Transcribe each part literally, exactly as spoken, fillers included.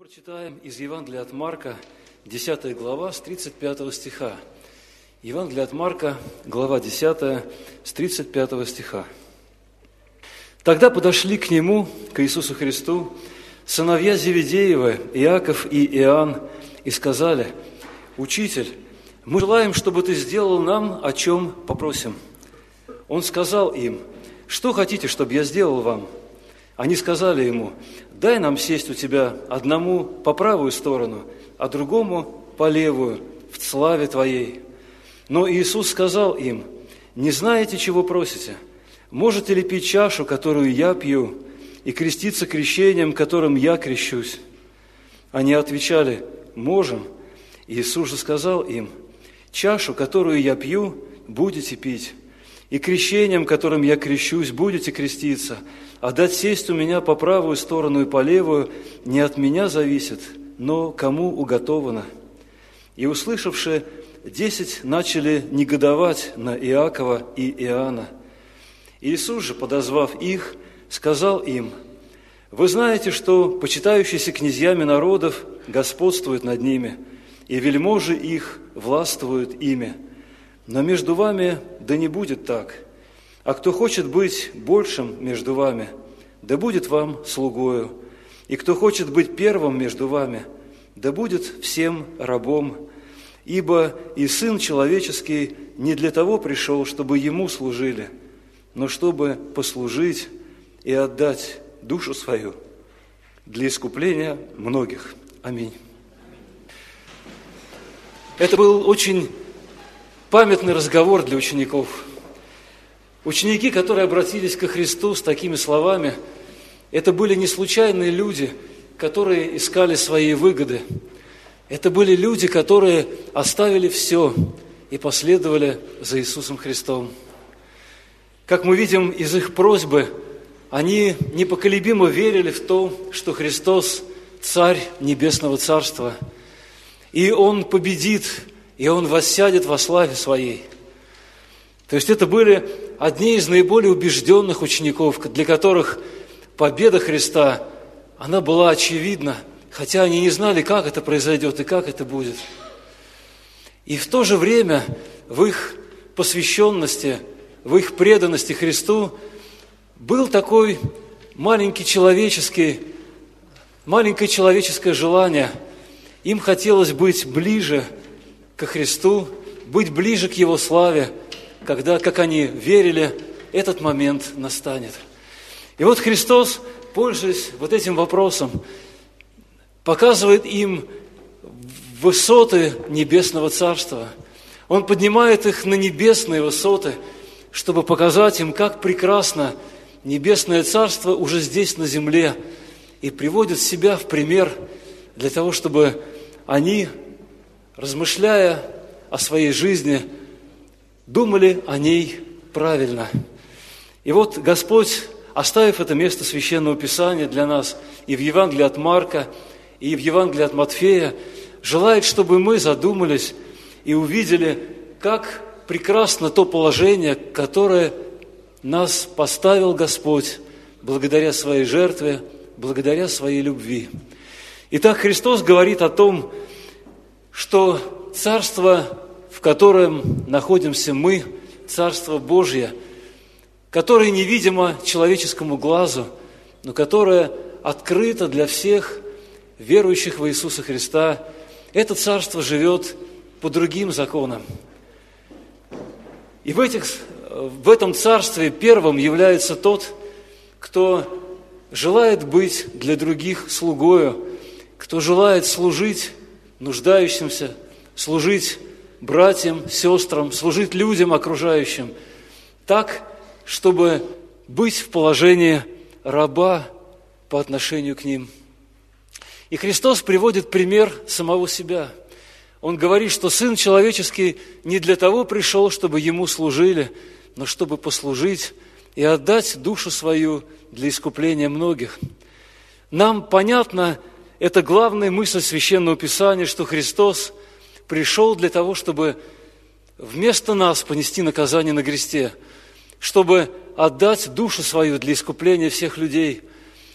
Прочитаем из Евангелия от Марка, десятая глава, с тридцать пятого стиха. Евангелие от Марка, глава десятая, с тридцать пятого стиха. «Тогда подошли к Нему, к Иисусу Христу, сыновья Зеведеевы, Иаков и Иоанн, и сказали: „Учитель, мы желаем, чтобы Ты сделал нам, о чем попросим“. Он сказал им: „Что хотите, чтобы я сделал вам?“ Они сказали Ему: „Дай нам сесть у Тебя одному по правую сторону, а другому по левую, в славе Твоей“. Но Иисус сказал им: „Не знаете, чего просите? Можете ли пить чашу, которую я пью, и креститься крещением, которым я крещусь?“ Они отвечали: „Можем“. Иисус же сказал им: „Чашу, которую я пью, будете пить, и крещением, которым я крещусь, будете креститься, а дать сесть у меня по правую сторону и по левую не от меня зависит, но кому уготовано“. И, услышавши, десять начали негодовать на Иакова и Иоанна. Иисус же, подозвав их, сказал им: „Вы знаете, что почитающиеся князьями народов господствуют над ними, и вельможи их властвуют ими. Но между вами да не будет так. А кто хочет быть большим между вами, да будет вам слугою. И кто хочет быть первым между вами, да будет всем рабом. Ибо и Сын Человеческий не для того пришел, чтобы Ему служили, но чтобы послужить и отдать душу свою для искупления многих“. Аминь. Это был очень памятный разговор для учеников. Ученики, которые обратились ко Христу с такими словами, это были не случайные люди, которые искали свои выгоды. Это были люди, которые оставили все и последовали за Иисусом Христом. Как мы видим из их просьбы, они непоколебимо верили в то, что Христос – Царь Небесного Царства, и Он победит, и Он воссядет во славе Своей. То есть это были одни из наиболее убежденных учеников, для которых победа Христа, она была очевидна, хотя они не знали, как это произойдет и как это будет. И в то же время в их посвященности, в их преданности Христу был такой маленький человеческий, маленькое человеческое желание. Им хотелось быть ближе ко Христу, быть ближе к Его славе, когда, как они верили, этот момент настанет. И вот Христос, пользуясь вот этим вопросом, показывает им высоты Небесного Царства. Он поднимает их на небесные высоты, чтобы показать им, как прекрасно Небесное Царство уже здесь, на земле, и приводит себя в пример для того, чтобы они, размышляя о своей жизни, думали о ней правильно. И вот Господь, оставив это место Священного Писания для нас и в Евангелии от Марка, и в Евангелии от Матфея, желает, чтобы мы задумались и увидели, как прекрасно то положение, которое нас поставил Господь благодаря Своей жертве, благодаря Своей любви. Итак, Христос говорит о том, что Царство, в котором находимся мы, Царство Божье, которое невидимо человеческому глазу, но которое открыто для всех верующих в Иисуса Христа, это Царство живет по другим законам. И в, этих, в этом Царстве первым является тот, кто желает быть для других слугою, кто желает служить нуждающимся, служить братьям, сестрам, служить людям окружающим, так, чтобы быть в положении раба по отношению к ним. И Христос приводит пример самого себя. Он говорит, что Сын Человеческий не для того пришел, чтобы Ему служили, но чтобы послужить и отдать душу свою для искупления многих. Нам понятна эта главная мысль Священного Писания, что Христос пришел для того, чтобы вместо нас понести наказание на кресте, чтобы отдать душу свою для искупления всех людей.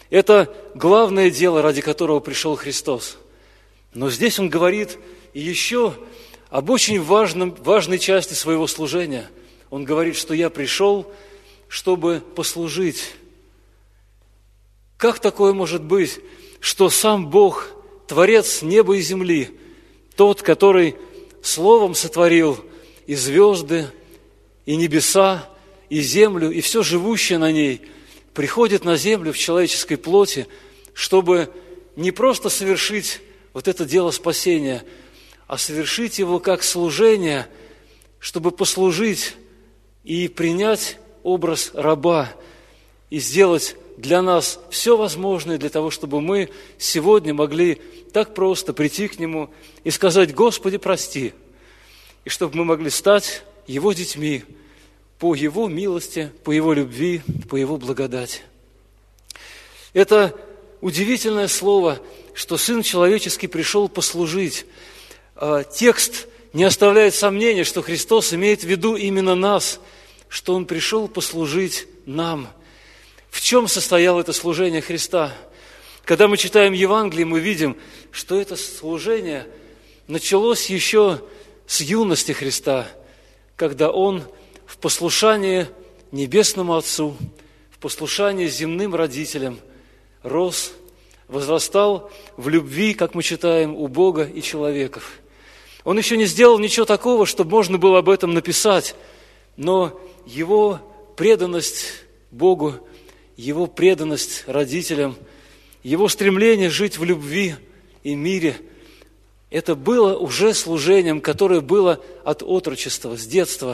Это главное дело, ради которого пришел Христос. Но здесь Он говорит еще об очень важном, важной части своего служения. Он говорит, что я пришел, чтобы послужить. Как такое может быть, что сам Бог, Творец неба и земли, Тот, который Словом сотворил и звезды, и небеса, и землю, и все живущее на ней, приходит на землю в человеческой плоти, чтобы не просто совершить вот это дело спасения, а совершить его как служение, чтобы послужить и принять образ раба, и сделать для нас все возможное для того, чтобы мы сегодня могли так просто прийти к Нему и сказать: «Господи, прости», и чтобы мы могли стать Его детьми по Его милости, по Его любви, по Его благодати. Это удивительное слово, что Сын Человеческий пришел послужить. Текст не оставляет сомнения, что Христос имеет в виду именно нас, что Он пришел послужить нам. В чем состояло это служение Христа? Когда мы читаем Евангелие, мы видим, что это служение началось еще с юности Христа, когда Он в послушании Небесному Отцу, в послушании земным родителям рос, возрастал в любви, как мы читаем, у Бога и человеков. Он еще не сделал ничего такого, чтобы можно было об этом написать, но Его преданность Богу, Его преданность родителям, Его стремление жить в любви и мире, это было уже служением, которое было от отрочества, с детства.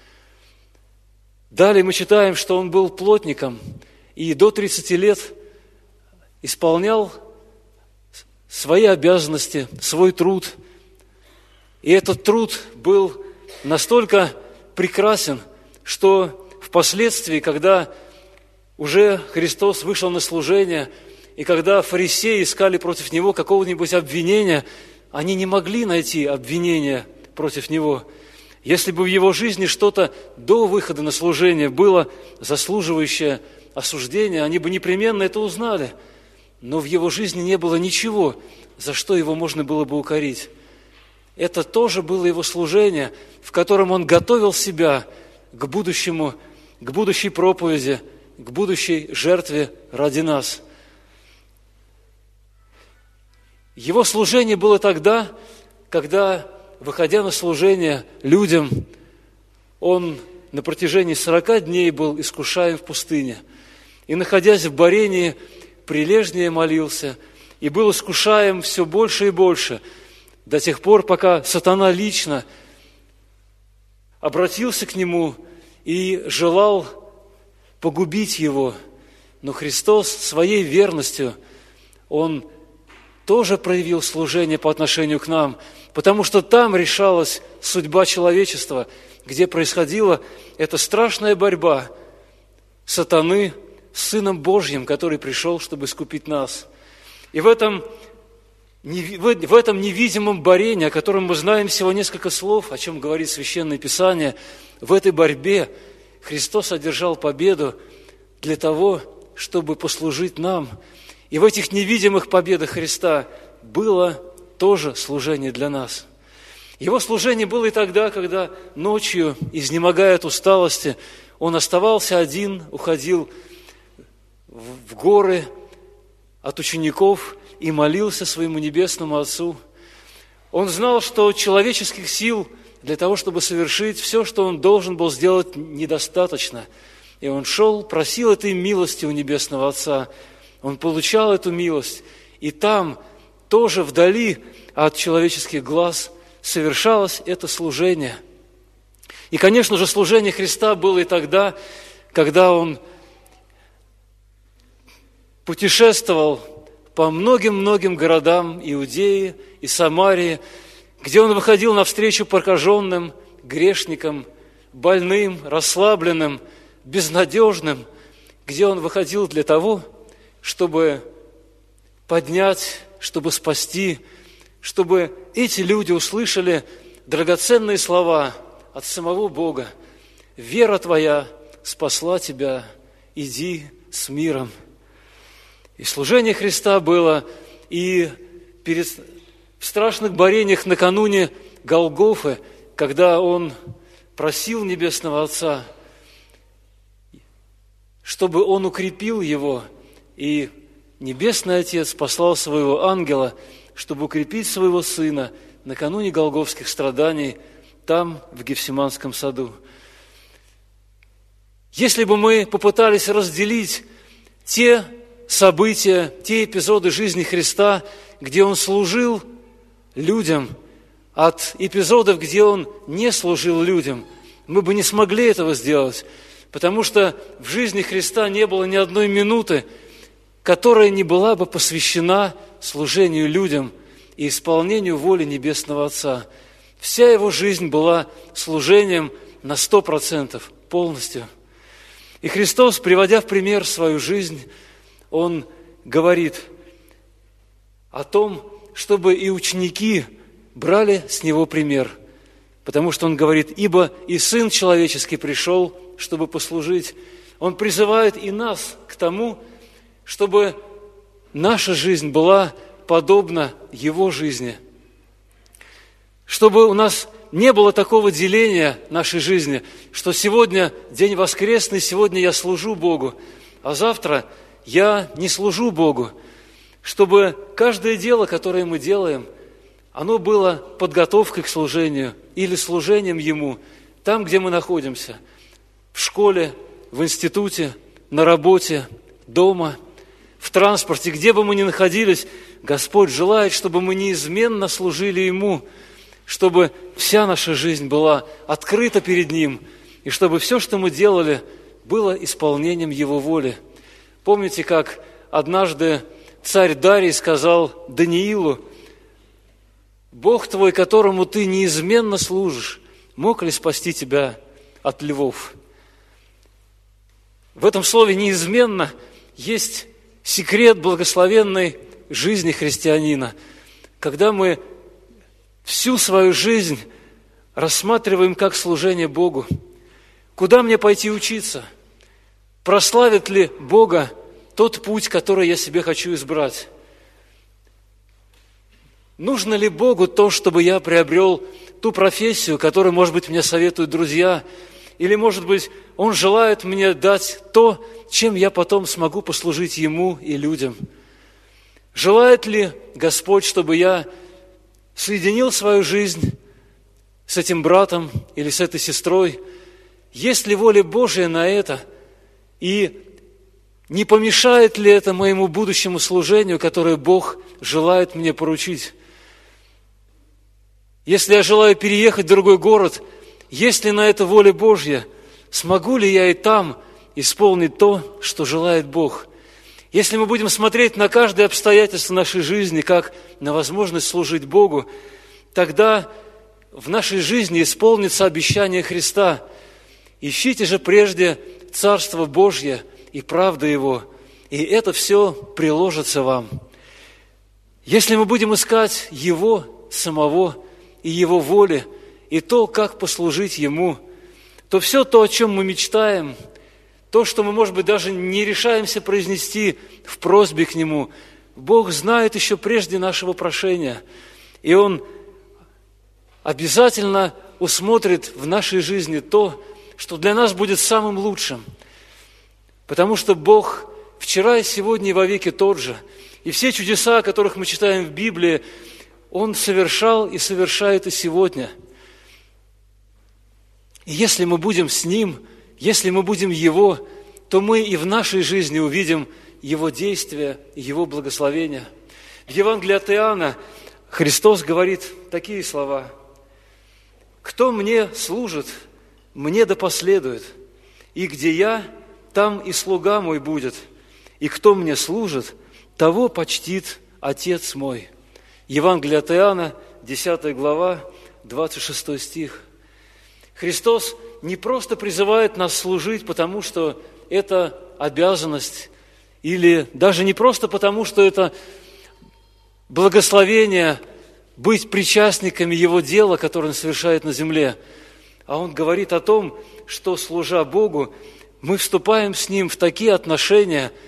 Далее мы читаем, что Он был плотником и до тридцати лет исполнял свои обязанности, свой труд. И этот труд был настолько прекрасен, что впоследствии, когда уже Христос вышел на служение, и когда фарисеи искали против Него какого-нибудь обвинения, они не могли найти обвинения против Него. Если бы в Его жизни что-то до выхода на служение было заслуживающее осуждения, они бы непременно это узнали. Но в Его жизни не было ничего, за что Его можно было бы укорить. Это тоже было Его служение, в котором Он готовил себя к будущему, к будущей проповеди, к будущей жертве ради нас. Его служение было тогда, когда, выходя на служение людям, Он на протяжении сорока дней был искушаем в пустыне. И, находясь в борении, прилежнее молился, и был искушаем все больше и больше, до тех пор, пока сатана лично обратился к Нему и желал погубить Его. Но Христос своей верностью, Он тоже проявил служение по отношению к нам, потому что там решалась судьба человечества, где происходила эта страшная борьба сатаны с Сыном Божьим, который пришел, чтобы искупить нас. И в этом, в этом невидимом борении, о котором мы знаем всего несколько слов, о чем говорит Священное Писание, в этой борьбе Христос одержал победу для того, чтобы послужить нам. И в этих невидимых победах Христа было тоже служение для нас. Его служение было и тогда, когда ночью, изнемогая от усталости, Он оставался один, уходил в горы от учеников и молился своему Небесному Отцу. Он знал, что человеческих сил для того, чтобы совершить все, что Он должен был сделать, недостаточно. И Он шел, просил этой милости у Небесного Отца. Он получал эту милость. И там, тоже вдали от человеческих глаз, совершалось это служение. И, конечно же, служение Христа было и тогда, когда Он путешествовал по многим-многим городам Иудеи и Самарии, где Он выходил навстречу прокаженным, грешникам, больным, расслабленным, безнадежным, где Он выходил для того, чтобы поднять, чтобы спасти, чтобы эти люди услышали драгоценные слова от самого Бога. «Вера твоя спасла тебя, иди с миром». И служение Христа было и перед, в страшных борениях накануне Голгофы, когда Он просил Небесного Отца, чтобы Он укрепил Его, и Небесный Отец послал Своего ангела, чтобы укрепить Своего Сына накануне голгофских страданий там, в Гефсиманском саду. Если бы мы попытались разделить те события, те эпизоды жизни Христа, где Он служил людям, от эпизодов, где Он не служил людям, мы бы не смогли этого сделать, потому что в жизни Христа не было ни одной минуты, которая не была бы посвящена служению людям и исполнению воли Небесного Отца. Вся Его жизнь была служением на сто процентов, полностью. И Христос, приводя в пример свою жизнь, Он говорит о том, чтобы и ученики брали с Него пример. Потому что Он говорит: «Ибо и Сын Человеческий пришел, чтобы послужить». Он призывает и нас к тому, чтобы наша жизнь была подобна Его жизни. Чтобы у нас не было такого деления нашей жизни, что сегодня день воскресный, сегодня я служу Богу, а завтра я не служу Богу. Чтобы каждое дело, которое мы делаем, оно было подготовкой к служению или служением Ему, там, где мы находимся, в школе, в институте, на работе, дома, в транспорте, где бы мы ни находились. Господь желает, чтобы мы неизменно служили Ему, чтобы вся наша жизнь была открыта перед Ним, и чтобы все, что мы делали, было исполнением Его воли. Помните, как однажды царь Дарий сказал Даниилу: «Бог твой, которому ты неизменно служишь, мог ли спасти тебя от львов?» В этом слове «неизменно» есть секрет благословенной жизни христианина, когда мы всю свою жизнь рассматриваем как служение Богу. Куда мне пойти учиться? Прославит ли Бога тот путь, который я себе хочу избрать? Нужно ли Богу то, чтобы я приобрел ту профессию, которую, может быть, мне советуют друзья? Или, может быть, Он желает мне дать то, чем я потом смогу послужить Ему и людям? Желает ли Господь, чтобы я соединил свою жизнь с этим братом или с этой сестрой? Есть ли воля Божия на это? И не помешает ли это моему будущему служению, которое Бог желает мне поручить? Если я желаю переехать в другой город, есть ли на это воля Божья? Смогу ли я и там исполнить то, что желает Бог? Если мы будем смотреть на каждое обстоятельство нашей жизни, как на возможность служить Богу, тогда в нашей жизни исполнится обещание Христа: «Ищите же прежде Царство Божье и правду Его, и это все приложится вам». Если мы будем искать Его самого и Его воли, и то, как послужить Ему, то все то, о чем мы мечтаем, то, что мы, может быть, даже не решаемся произнести в просьбе к Нему, Бог знает еще прежде нашего прошения, и Он обязательно усмотрит в нашей жизни то, что для нас будет самым лучшим. Потому что Бог вчера и сегодня и вовеки тот же. И все чудеса, о которых мы читаем в Библии, Он совершал и совершает и сегодня. И если мы будем с Ним, если мы будем Его, то мы и в нашей жизни увидим Его действия, Его благословения. В Евангелии от Иоанна Христос говорит такие слова: «Кто мне служит, мне да последует, и где я, там и слуга мой будет, и кто мне служит, того почтит Отец мой». Евангелие от Иоанна, десятая глава, двадцать шестой стих. Христос не просто призывает нас служить, потому что это обязанность, или даже не просто потому, что это благословение быть причастниками Его дела, которое Он совершает на земле, а Он говорит о том, что, служа Богу, мы вступаем с Ним в такие отношения,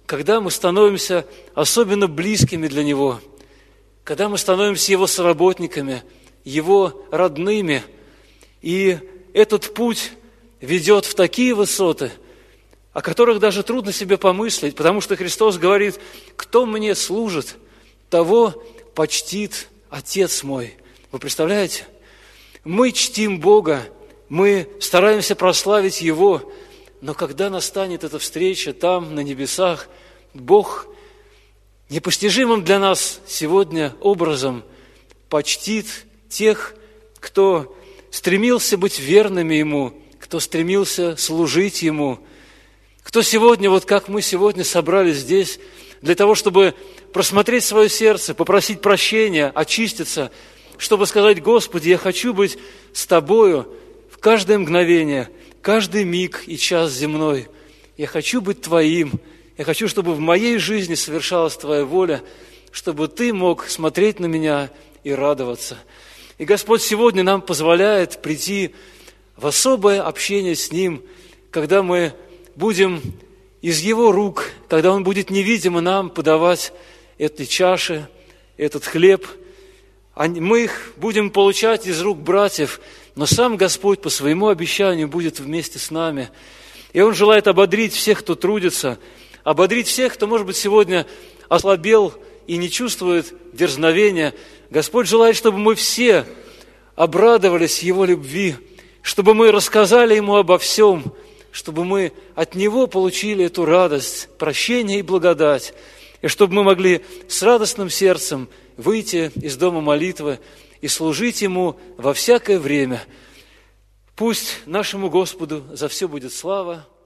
когда мы становимся особенно близкими для Него, когда мы становимся Его соработниками, Его родными, и этот путь ведет в такие высоты, о которых даже трудно себе помыслить, потому что Христос говорит: «Кто мне служит, того почтит Отец мой». Вы представляете? Мы чтим Бога, мы стараемся прославить Его, но когда настанет эта встреча там, на небесах, Бог непостижимым для нас сегодня образом почтит тех, кто стремился быть верными Ему, кто стремился служить Ему, кто сегодня, вот как мы сегодня собрались здесь, для того, чтобы просмотреть свое сердце, попросить прощения, очиститься, чтобы сказать: «Господи, я хочу быть с Тобою в каждое мгновение, каждый миг и час земной. Я хочу быть Твоим, я хочу, чтобы в моей жизни совершалась Твоя воля, чтобы Ты мог смотреть на меня и радоваться». И Господь сегодня нам позволяет прийти в особое общение с Ним, когда мы будем из Его рук, когда Он будет невидимо нам подавать эти чаши, этот хлеб. Мы их будем получать из рук братьев, но сам Господь по своему обещанию будет вместе с нами. И Он желает ободрить всех, кто трудится, ободрить всех, кто, может быть, сегодня ослабел и не чувствует дерзновения. Господь желает, чтобы мы все обрадовались Его любви, чтобы мы рассказали Ему обо всем, чтобы мы от Него получили эту радость, прощение и благодать, и чтобы мы могли с радостным сердцем выйти из дома молитвы и служить Ему во всякое время. Пусть нашему Господу за все будет слава.